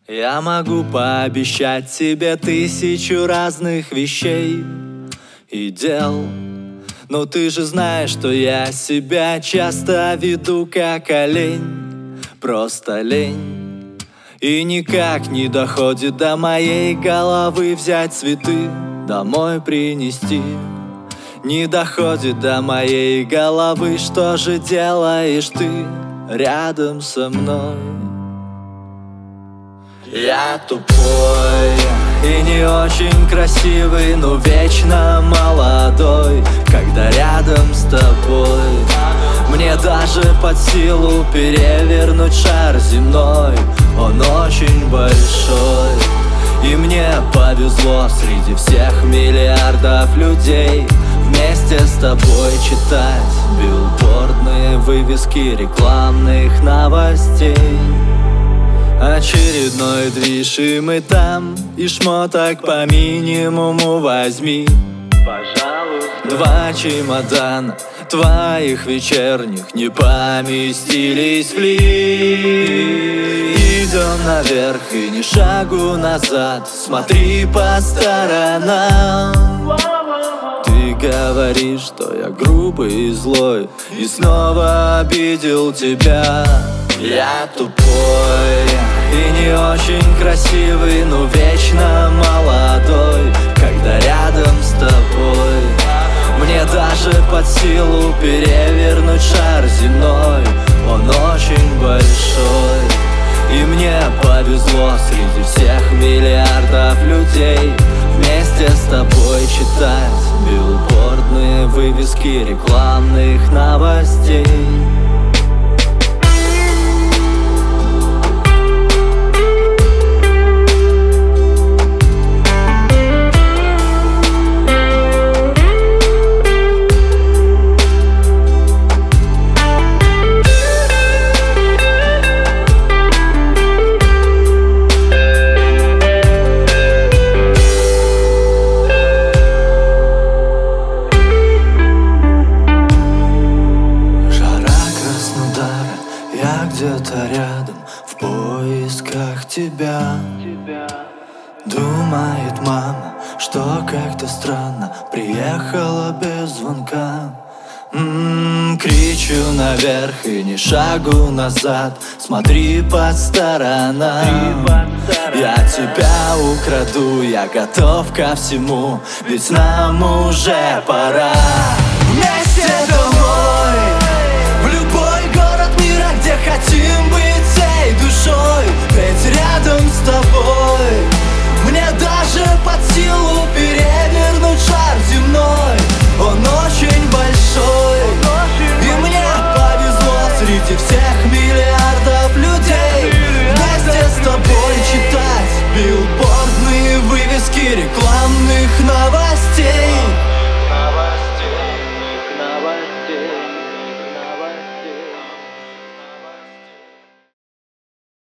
Я могу пообещать тебе 1000 разных вещей и дел, но ты же знаешь, что я себя часто веду как олень, просто лень. И никак не доходит до моей головы взять цветы, домой принести. Не доходит до моей головы, что же делаешь ты рядом со мной? Я тупой и не очень красивый, но вечно молодой, когда рядом с тобой. Мне даже под силу перевернуть шар земной, он очень большой. И мне повезло среди всех миллиардов людей вместе с тобой читать билбордные вывески рекламных новостей. Очередной движ, и мы там, и шмоток по минимуму возьми, пожалуйста. 2 чемодана твоих вечерних не поместились в лифт. Идем наверх и ни шагу назад, смотри по сторонам. Ты говоришь, что я грубый и злой, и снова обидел тебя. Я тупой и не очень красивый, но вечно молодой, когда рядом с тобой. Мне даже под силу перевернуть шар земной, он очень большой. И мне повезло среди всех миллиардов людей вместе с тобой читать билбордные вывески рекламных новостей. Я где-то рядом, в поисках тебя. Думает мама, что как-то странно приехала без звонка. Кричу наверх и ни шагу назад, смотри по сторонам. Я тебя украду, я готов ко всему, ведь нам уже пора вместе домой. В любой город мира, где хотим быть всей душой, ведь рядом